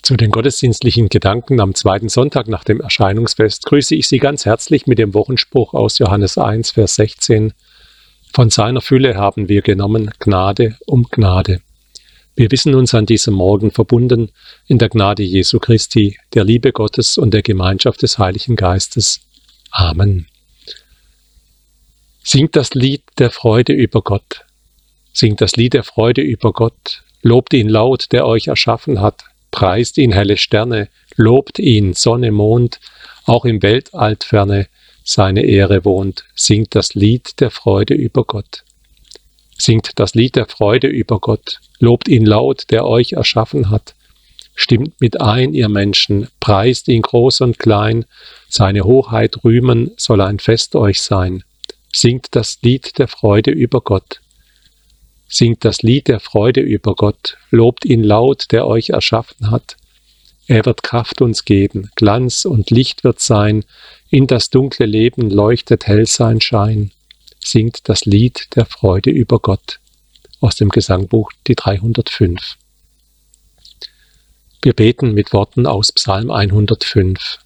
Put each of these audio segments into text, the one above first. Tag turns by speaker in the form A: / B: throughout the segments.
A: Zu den gottesdienstlichen Gedanken am zweiten Sonntag nach dem Erscheinungsfest grüße ich Sie ganz herzlich mit dem Wochenspruch aus Johannes 1, Vers 16. Von seiner Fülle haben wir genommen Gnade um Gnade. Wir wissen uns an diesem Morgen verbunden in der Gnade Jesu Christi, der Liebe Gottes und der Gemeinschaft des Heiligen Geistes. Amen. Singt das Lied der Freude über Gott. Singt das Lied der Freude über Gott. Lobt ihn laut, der euch erschaffen hat. Preist ihn, helle Sterne. Lobt ihn, Sonne, Mond. Auch im Weltall ferne seine Ehre wohnt. Singt das Lied der Freude über Gott. Singt das Lied der Freude über Gott. Lobt ihn laut, der euch erschaffen hat. Stimmt mit ein, ihr Menschen. Preist ihn groß und klein. Seine Hoheit rühmen soll ein Fest euch sein. Singt das Lied der Freude über Gott. Singt das Lied der Freude über Gott, lobt ihn laut, der euch erschaffen hat. Er wird Kraft uns geben, Glanz und Licht wird sein, in das dunkle Leben leuchtet hell sein Schein. Singt das Lied der Freude über Gott. Aus dem Gesangbuch die 305. Wir beten mit Worten aus Psalm 105.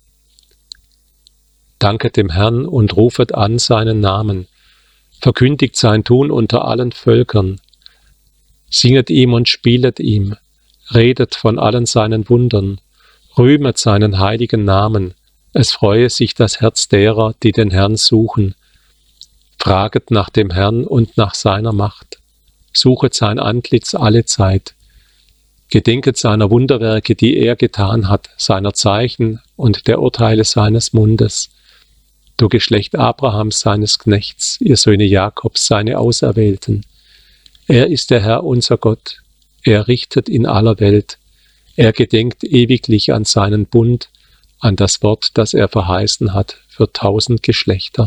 A: Danket dem Herrn und rufet an seinen Namen. Verkündigt sein Tun unter allen Völkern. Singet ihm und spielet ihm, redet von allen seinen Wundern, rühmet seinen heiligen Namen, es freue sich das Herz derer, die den Herrn suchen. Fraget nach dem Herrn und nach seiner Macht, suchet sein Antlitz alle Zeit. Gedenket seiner Wunderwerke, die er getan hat, seiner Zeichen und der Urteile seines Mundes. Du Geschlecht Abrahams, seines Knechts, ihr Söhne Jakobs, seine Auserwählten. Er ist der Herr, unser Gott. Er richtet in aller Welt. Er gedenkt ewiglich an seinen Bund, an das Wort, das er verheißen hat für 1000 Geschlechter.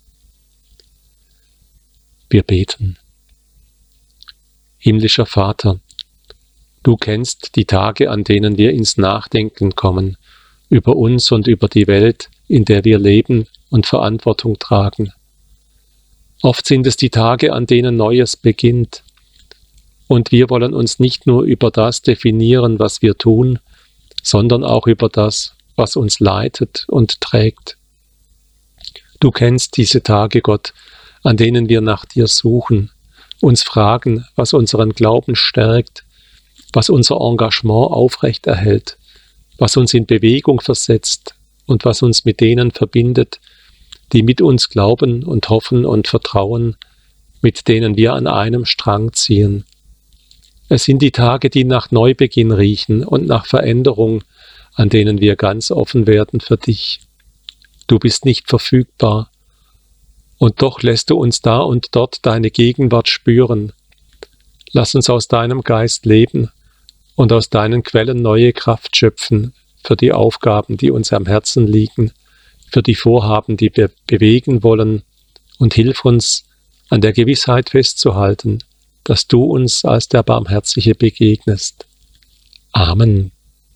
A: Wir beten. Himmlischer Vater, du kennst die Tage, an denen wir ins Nachdenken kommen, über uns und über die Welt, in der wir leben und Verantwortung tragen. Oft sind es die Tage, an denen Neues beginnt. Und wir wollen uns nicht nur über das definieren, was wir tun, sondern auch über das, was uns leitet und trägt. Du kennst diese Tage, Gott, an denen wir nach dir suchen, uns fragen, was unseren Glauben stärkt, was unser Engagement aufrechterhält, was uns in Bewegung versetzt und was uns mit denen verbindet, die mit uns glauben und hoffen und vertrauen, mit denen wir an einem Strang ziehen. Es sind die Tage, die nach Neubeginn riechen und nach Veränderung, an denen wir ganz offen werden für dich. Du bist nicht verfügbar, und doch lässt du uns da und dort deine Gegenwart spüren. Lass uns aus deinem Geist leben und aus deinen Quellen neue Kraft schöpfen für die Aufgaben, die uns am Herzen liegen, für die Vorhaben, die wir bewegen wollen, und hilf uns, an der Gewissheit festzuhalten, dass du uns als der Barmherzige begegnest. Amen.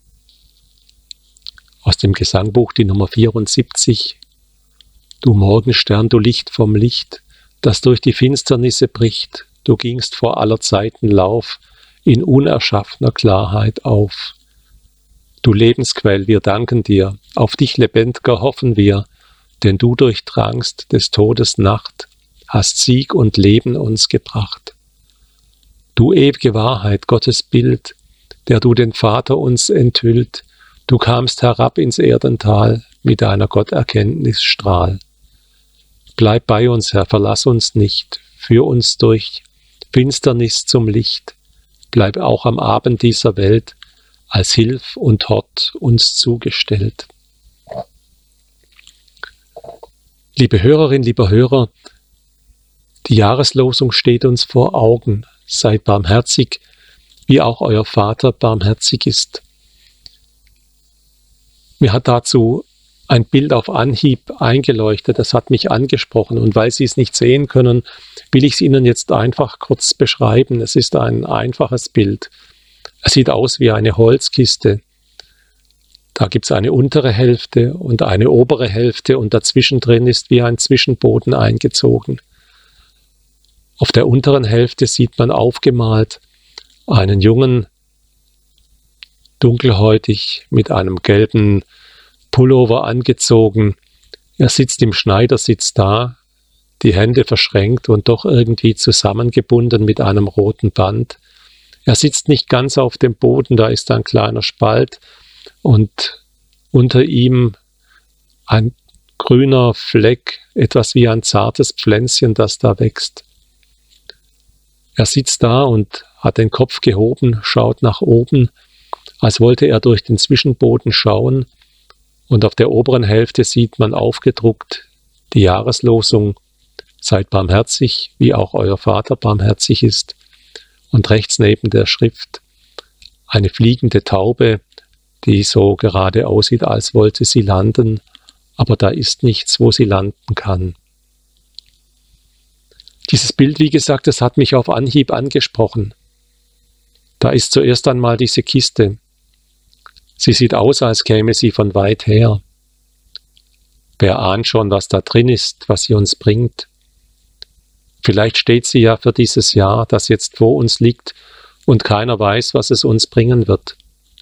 A: Aus dem Gesangbuch die Nummer 74. Du Morgenstern, du Licht vom Licht, das durch die Finsternisse bricht, du gingst vor aller Zeiten Lauf in unerschaffener Klarheit auf. Du Lebensquell, wir danken dir, auf dich lebendiger hoffen wir, denn du durchdrangst des Todes Nacht, hast Sieg und Leben uns gebracht. Du ewige Wahrheit, Gottes Bild, der du den Vater uns enthüllt, du kamst herab ins Erdental mit deiner Gotterkenntnisstrahl. Bleib bei uns, Herr, verlass uns nicht, führ uns durch Finsternis zum Licht, bleib auch am Abend dieser Welt als Hilf und Hort uns zugestellt. Liebe Hörerin, lieber Hörer, die Jahreslosung steht uns vor Augen. Seid barmherzig, wie auch euer Vater barmherzig ist. Mir hat dazu ein Bild auf Anhieb eingeleuchtet, das hat mich angesprochen, und weil Sie es nicht sehen können, will ich es Ihnen jetzt einfach kurz beschreiben. Es ist ein einfaches Bild. Es sieht aus wie eine Holzkiste. Da gibt es eine untere Hälfte und eine obere Hälfte, und dazwischen drin ist wie ein Zwischenboden eingezogen. Auf der unteren Hälfte sieht man aufgemalt einen Jungen, dunkelhäutig, mit einem gelben Pullover angezogen. Er sitzt im Schneidersitz da, die Hände verschränkt und doch irgendwie zusammengebunden mit einem roten Band. Er sitzt nicht ganz auf dem Boden, da ist ein kleiner Spalt und unter ihm ein grüner Fleck, etwas wie ein zartes Pflänzchen, das da wächst. Er sitzt da und hat den Kopf gehoben, schaut nach oben, als wollte er durch den Zwischenboden schauen, und auf der oberen Hälfte sieht man aufgedruckt die Jahreslosung: Seid barmherzig, wie auch euer Vater barmherzig ist. Und rechts neben der Schrift eine fliegende Taube, die so gerade aussieht, als wollte sie landen, aber da ist nichts, wo sie landen kann. Dieses Bild, wie gesagt, das hat mich auf Anhieb angesprochen. Da ist zuerst einmal diese Kiste. Sie sieht aus, als käme sie von weit her. Wer ahnt schon, was da drin ist, was sie uns bringt? Vielleicht steht sie ja für dieses Jahr, das jetzt vor uns liegt, und keiner weiß, was es uns bringen wird.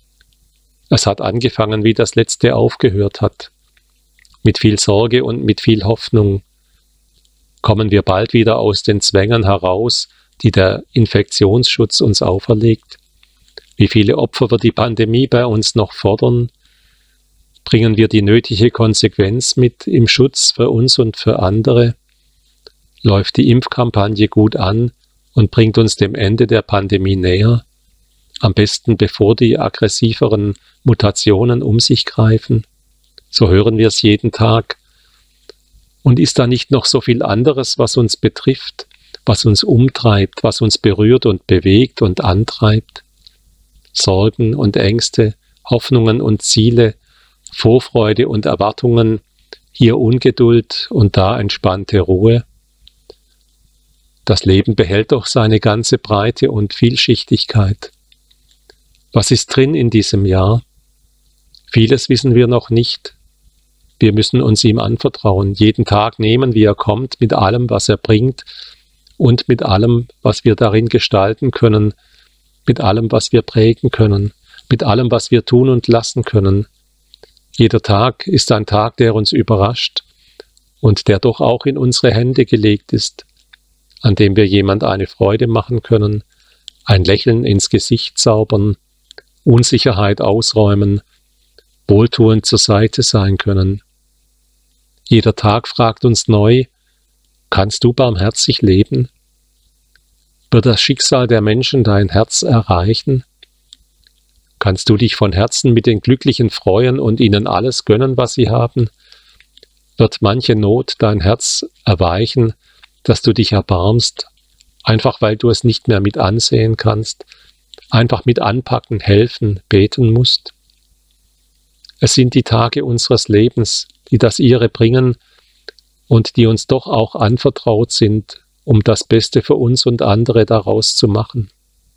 A: Es hat angefangen, wie das letzte aufgehört hat. Mit viel Sorge und mit viel Hoffnung. Kommen wir bald wieder aus den Zwängen heraus, die der Infektionsschutz uns auferlegt? Wie viele Opfer wird die Pandemie bei uns noch fordern? Bringen wir die nötige Konsequenz mit im Schutz für uns und für andere? Läuft die Impfkampagne gut an und bringt uns dem Ende der Pandemie näher? Am besten bevor die aggressiveren Mutationen um sich greifen? So hören wir es jeden Tag. Und ist da nicht noch so viel anderes, was uns betrifft, was uns umtreibt, was uns berührt und bewegt und antreibt? Sorgen und Ängste, Hoffnungen und Ziele, Vorfreude und Erwartungen, hier Ungeduld und da entspannte Ruhe. Das Leben behält doch seine ganze Breite und Vielschichtigkeit. Was ist drin in diesem Jahr? Vieles wissen wir noch nicht. Wir müssen uns ihm anvertrauen, jeden Tag nehmen, wie er kommt, mit allem, was er bringt und mit allem, was wir darin gestalten können, mit allem, was wir prägen können, mit allem, was wir tun und lassen können. Jeder Tag ist ein Tag, der uns überrascht und der doch auch in unsere Hände gelegt ist, an dem wir jemand eine Freude machen können, ein Lächeln ins Gesicht zaubern, Unsicherheit ausräumen, wohltuend zur Seite sein können. Jeder Tag fragt uns neu: Kannst du barmherzig leben? Wird das Schicksal der Menschen dein Herz erreichen? Kannst du dich von Herzen mit den Glücklichen freuen und ihnen alles gönnen, was sie haben? Wird manche Not dein Herz erweichen, dass du dich erbarmst, einfach weil du es nicht mehr mit ansehen kannst, einfach mit anpacken, helfen, beten musst? Es sind die Tage unseres Lebens, die das ihre bringen und die uns doch auch anvertraut sind, um das Beste für uns und andere daraus zu machen.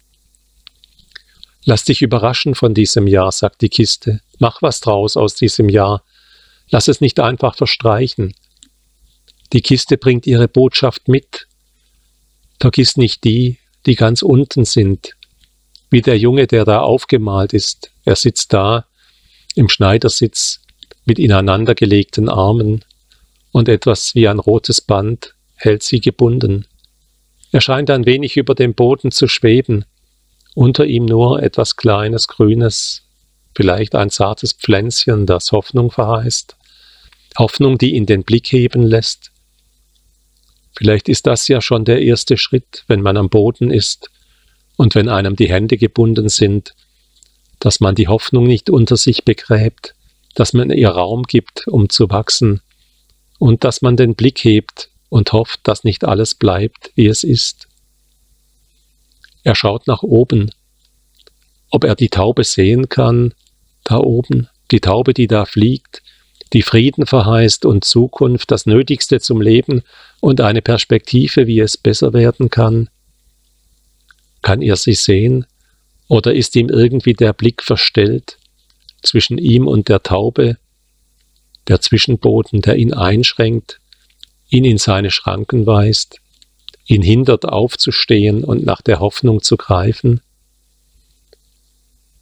A: Lass dich überraschen von diesem Jahr, sagt die Kiste. Mach was draus aus diesem Jahr. Lass es nicht einfach verstreichen. Die Kiste bringt ihre Botschaft mit. Vergiss nicht die, die ganz unten sind. Wie der Junge, der da aufgemalt ist. Er sitzt da im Schneidersitz mit ineinandergelegten Armen und etwas wie ein rotes Band hält sie gebunden. Er scheint ein wenig über dem Boden zu schweben, unter ihm nur etwas Kleines, Grünes, vielleicht ein zartes Pflänzchen, das Hoffnung verheißt. Hoffnung, die ihn den Blick heben lässt. Vielleicht ist das ja schon der erste Schritt, wenn man am Boden ist und wenn einem die Hände gebunden sind, dass man die Hoffnung nicht unter sich begräbt, dass man ihr Raum gibt, um zu wachsen und dass man den Blick hebt und hofft, dass nicht alles bleibt, wie es ist. Er schaut nach oben, ob er die Taube sehen kann, da oben, die Taube, die da fliegt, die Frieden verheißt und Zukunft, das Nötigste zum Leben und eine Perspektive, wie es besser werden kann. Kann er sie sehen oder ist ihm irgendwie der Blick verstellt zwischen ihm und der Taube, der Zwischenboden, der ihn einschränkt, ihn in seine Schranken weist, ihn hindert aufzustehen und nach der Hoffnung zu greifen?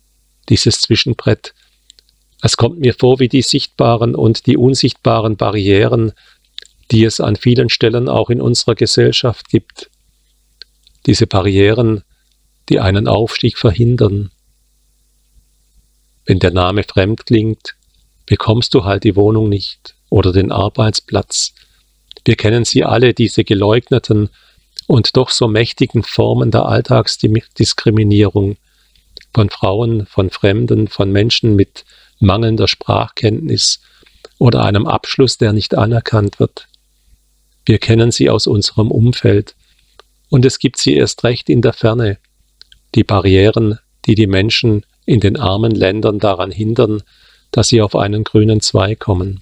A: dieses Zwischenbrett. Es kommt mir vor wie die sichtbaren und die unsichtbaren Barrieren, die es an vielen Stellen auch in unserer Gesellschaft gibt. Diese Barrieren, die einen Aufstieg verhindern. Wenn der Name fremd klingt, bekommst du halt die Wohnung nicht oder den Arbeitsplatz. Wir kennen sie alle, diese geleugneten und doch so mächtigen Formen der Alltagsdiskriminierung von Frauen, von Fremden, von Menschen mit mangelnder Sprachkenntnis oder einem Abschluss, der nicht anerkannt wird. Wir kennen sie aus unserem Umfeld und es gibt sie erst recht in der Ferne, die Barrieren, die die Menschen in den armen Ländern daran hindern, dass sie auf einen grünen Zweig kommen.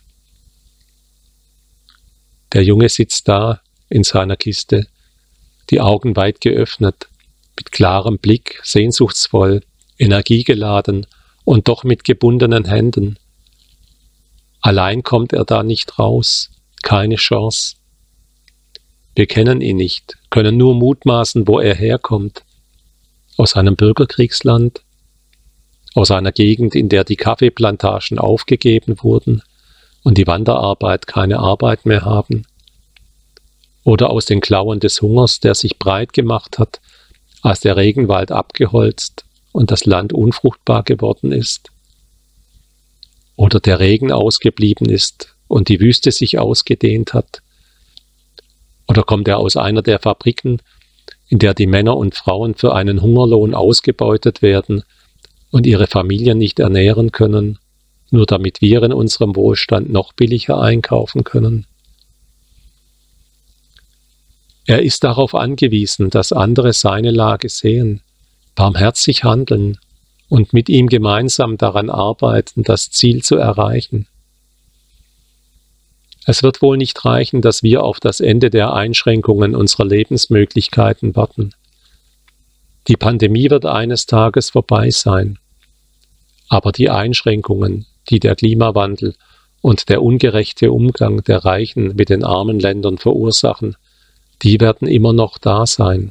A: Der Junge sitzt da in seiner Kiste, die Augen weit geöffnet, mit klarem Blick, sehnsuchtsvoll, energiegeladen und doch mit gebundenen Händen. Allein kommt er da nicht raus, keine Chance. Wir kennen ihn nicht, können nur mutmaßen, wo er herkommt. Aus einem Bürgerkriegsland, aus einer Gegend, in der die Kaffeeplantagen aufgegeben wurden und die Wanderarbeit keine Arbeit mehr haben. Oder aus den Klauen des Hungers, der sich breit gemacht hat, als der Regenwald abgeholzt und das Land unfruchtbar geworden ist. Oder der Regen ausgeblieben ist und die Wüste sich ausgedehnt hat. Oder kommt er aus einer der Fabriken, in der die Männer und Frauen für einen Hungerlohn ausgebeutet werden und ihre Familien nicht ernähren können, nur damit wir in unserem Wohlstand noch billiger einkaufen können. Er ist darauf angewiesen, dass andere seine Lage sehen, barmherzig handeln und mit ihm gemeinsam daran arbeiten, das Ziel zu erreichen. Es wird wohl nicht reichen, dass wir auf das Ende der Einschränkungen unserer Lebensmöglichkeiten warten. Die Pandemie wird eines Tages vorbei sein. Aber die Einschränkungen, die der Klimawandel und der ungerechte Umgang der Reichen mit den armen Ländern verursachen, die werden immer noch da sein.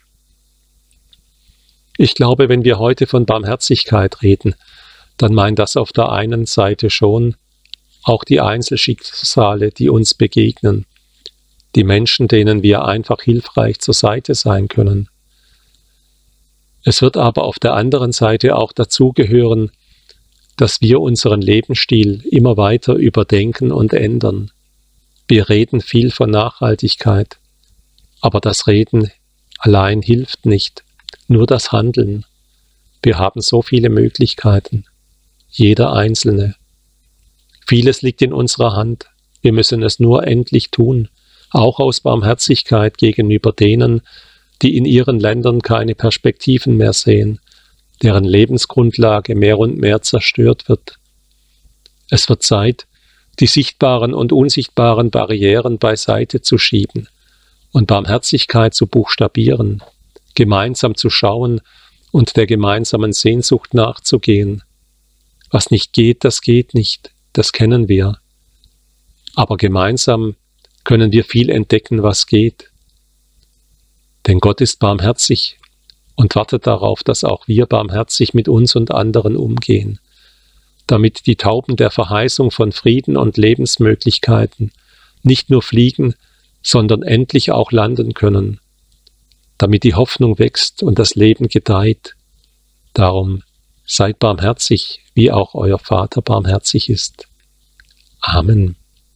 A: Ich glaube, wenn wir heute von Barmherzigkeit reden, dann meint das auf der einen Seite schon auch die Einzelschicksale, die uns begegnen, die Menschen, denen wir einfach hilfreich zur Seite sein können. Es wird aber auf der anderen Seite auch dazugehören, dass wir unseren Lebensstil immer weiter überdenken und ändern. Wir reden viel von Nachhaltigkeit, aber das Reden allein hilft nicht, nur das Handeln. Wir haben so viele Möglichkeiten, jeder Einzelne. Vieles liegt in unserer Hand, wir müssen es nur endlich tun, auch aus Barmherzigkeit gegenüber denen, die in ihren Ländern keine Perspektiven mehr sehen, deren Lebensgrundlage mehr und mehr zerstört wird. Es wird Zeit, die sichtbaren und unsichtbaren Barrieren beiseite zu schieben und Barmherzigkeit zu buchstabieren, gemeinsam zu schauen und der gemeinsamen Sehnsucht nachzugehen. Was nicht geht, das geht nicht, das kennen wir. Aber gemeinsam können wir viel entdecken, was geht. Denn Gott ist barmherzig und wartet darauf, dass auch wir barmherzig mit uns und anderen umgehen, damit die Tauben der Verheißung von Frieden und Lebensmöglichkeiten nicht nur fliegen, sondern endlich auch landen können, damit die Hoffnung wächst und das Leben gedeiht. Darum seid barmherzig, wie auch euer Vater barmherzig ist. Amen.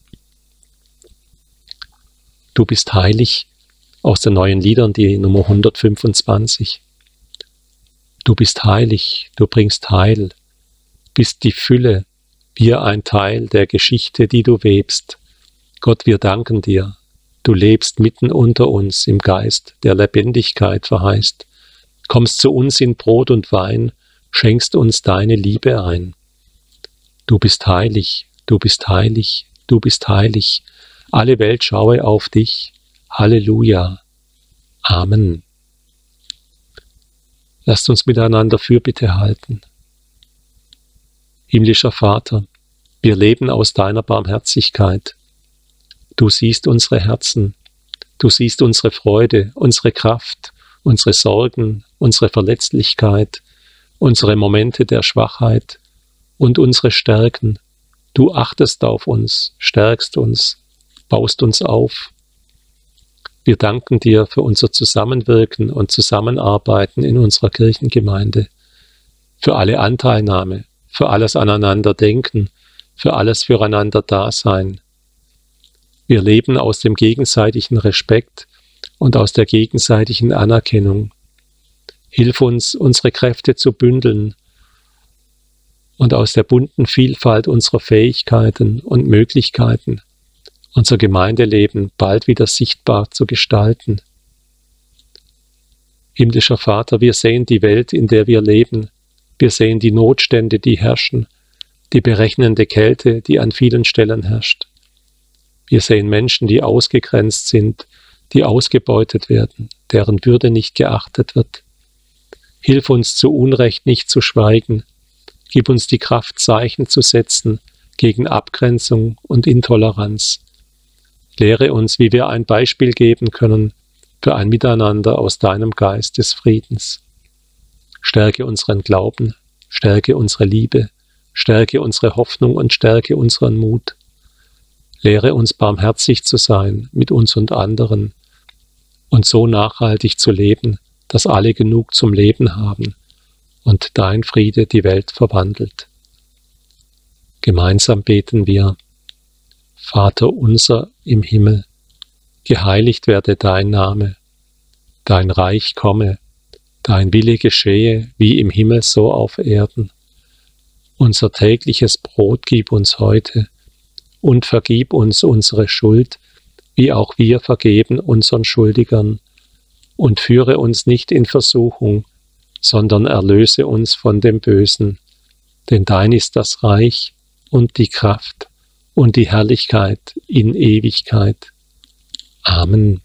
A: Du bist heilig, aus den neuen Liedern, die Nummer 125. Du bist heilig, du bringst Heil, bist die Fülle, wir ein Teil der Geschichte, die du webst. Gott, wir danken dir. Du lebst mitten unter uns im Geist, der Lebendigkeit verheißt. Kommst zu uns in Brot und Wein, schenkst uns deine Liebe ein. Du bist heilig, du bist heilig, du bist heilig. Alle Welt schaue auf dich. Halleluja. Amen. Lasst uns miteinander Fürbitte halten. Himmlischer Vater, wir leben aus deiner Barmherzigkeit. Du siehst unsere Herzen, du siehst unsere Freude, unsere Kraft, unsere Sorgen, unsere Verletzlichkeit unsere Momente der Schwachheit und unsere Stärken. Du achtest auf uns, stärkst uns, baust uns auf. Wir danken dir für unser Zusammenwirken und Zusammenarbeiten in unserer Kirchengemeinde, für alle Anteilnahme, für alles Aneinanderdenken, für alles Füreinander-Dasein. Wir leben aus dem gegenseitigen Respekt und aus der gegenseitigen Anerkennung. Hilf uns, unsere Kräfte zu bündeln und aus der bunten Vielfalt unserer Fähigkeiten und Möglichkeiten unser Gemeindeleben bald wieder sichtbar zu gestalten. Himmlischer Vater, wir sehen die Welt, in der wir leben. Wir sehen die Notstände, die herrschen, die berechnende Kälte, die an vielen Stellen herrscht. Wir sehen Menschen, die ausgegrenzt sind, die ausgebeutet werden, deren Würde nicht geachtet wird. Hilf uns, zu Unrecht nicht zu schweigen. Gib uns die Kraft, Zeichen zu setzen gegen Abgrenzung und Intoleranz. Lehre uns, wie wir ein Beispiel geben können für ein Miteinander aus deinem Geist des Friedens. Stärke unseren Glauben, stärke unsere Liebe, stärke unsere Hoffnung und stärke unseren Mut. Lehre uns, barmherzig zu sein mit uns und anderen und so nachhaltig zu leben, dass alle genug zum Leben haben und dein Friede die Welt verwandelt. Gemeinsam beten wir: Vater unser im Himmel, geheiligt werde dein Name, dein Reich komme, dein Wille geschehe, wie im Himmel so auf Erden. Unser tägliches Brot gib uns heute und vergib uns unsere Schuld, wie auch wir vergeben unseren Schuldigern. Und führe uns nicht in Versuchung, sondern erlöse uns von dem Bösen. Denn dein ist das Reich und die Kraft und die Herrlichkeit in Ewigkeit. Amen.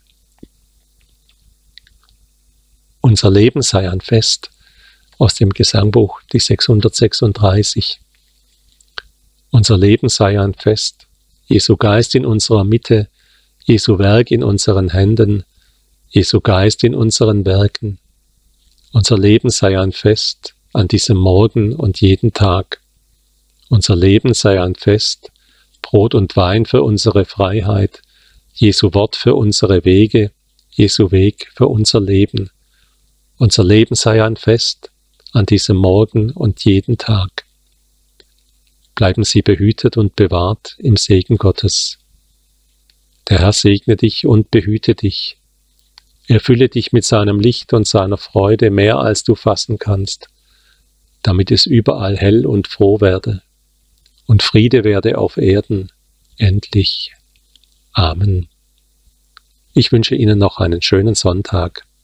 A: Unser Leben sei ein Fest, aus dem Gesangbuch, die 636. Unser Leben sei ein Fest, Jesu Geist in unserer Mitte, Jesu Werk in unseren Händen, Jesu Geist in unseren Werken. Unser Leben sei ein Fest an diesem Morgen und jeden Tag. Unser Leben sei ein Fest, Brot und Wein für unsere Freiheit, Jesu Wort für unsere Wege, Jesu Weg für unser Leben. Unser Leben sei ein Fest an diesem Morgen und jeden Tag. Bleiben Sie behütet und bewahrt im Segen Gottes. Der Herr segne dich und behüte dich. Erfülle dich mit seinem Licht und seiner Freude mehr, als du fassen kannst, damit es überall hell und froh werde und Friede werde auf Erden, endlich. Amen. Ich wünsche Ihnen noch einen schönen Sonntag.